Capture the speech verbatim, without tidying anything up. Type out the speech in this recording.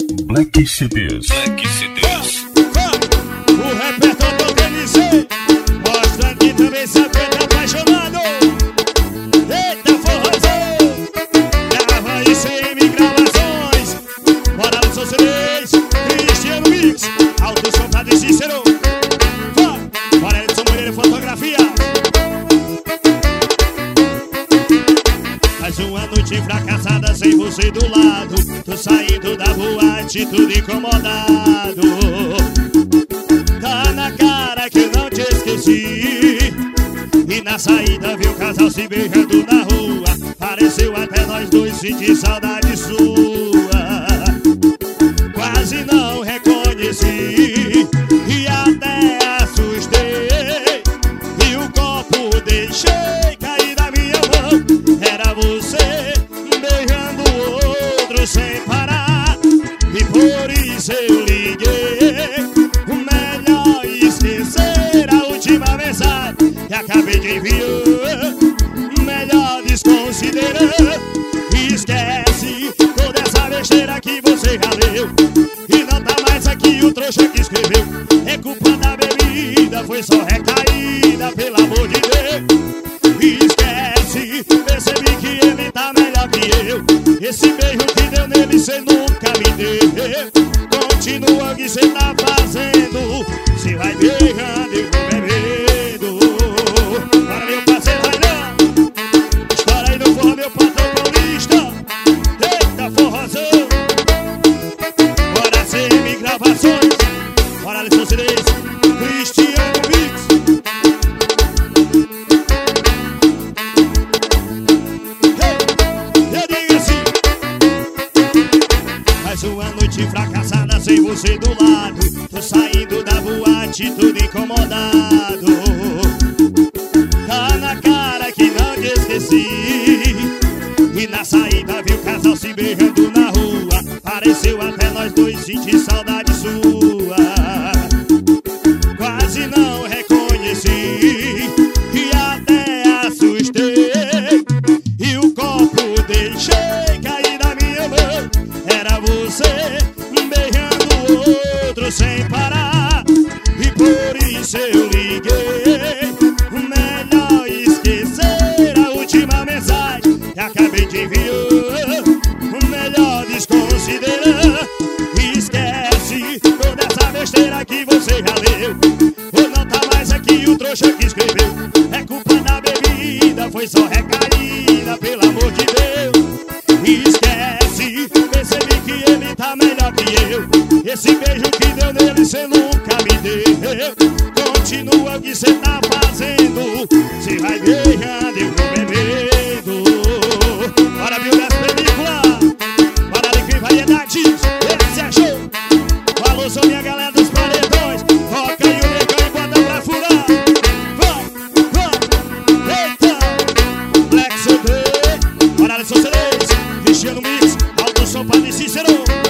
Black C Ds. Black C Ds. O repertório do T N C, mostrando que também sabe que tá apaixonado. Eita forrozão, grava I C M Gravações, bora no seu C Ds, Cristiano Mix, Alto Som Padre Cícero. Bora Edson Moreira Fotografia. Mais uma noite fracassada sem você do lado. Tô saindo da boate, tudo incomodado. Tá na cara que eu não te esqueci. E na saída vi o casal se beijando na rua. Pareceu até nós dois sentir saudade sua. Quase não reconheci e até assustei. E o copo deixei cair na minha mão. Era você beijando o outro sem parar. E por isso eu liguei. O melhor esquecer a última mensagem que acabei de enviar. Melhor desconsiderar. Esquece toda essa besteira que você já leu. E não tá mais aqui o trouxa que escreveu. É culpa da bebida, foi só recaída, pelo amor de Deus. Esquece, percebi que ele tá melhor que eu. Esse beijo que deu nele cê nunca me deu. Continua o que cê tá fazendo. Cê vai beijando e eu vou bebendo. Para meu parceiro Railão, estoura aí no forró meu patrão paulista. Eita forrozão, bora C M Gravações, bora Alisson C Ds, Cristiano Mix. Eu digo assim: mais uma noite fracassada sem você do lado. Tô saindo da boate, tudo incomodado. Tá na cara que não te esqueci. E na saída vi o casal se beijando na rua. Pareceu até nós dois sentir saudade sua. Quase não reconheci e até assustei. E o copo deixei cair na minha mão. Era você beijando o outro sem parar. E por isso eu liguei. Melhor esquecer a última mensagem que acabei de enviar. Melhor desconsiderar. Esquece toda essa besteira que você já leu. Ou não tá mais aqui o trouxa que escreveu. É culpa da bebida, foi só recaída, pelo amor de Deus. Esquece, percebi que ele tá melhor que eu. Esse beijo que deu nele cê nunca me deu. Continua o que cê tá fazendo. Cê vai beijando e eu vou bebendo. Bora ver das películas, bora alegria e variedades. Esse é show. Falou sobre a galera dos paredões. Toca aí o negão e bota pra furar. Vai, vai, eita. Black C Ds, bora Alisson C Ds, Cristiano Mix, Alto Som Padre Cícero.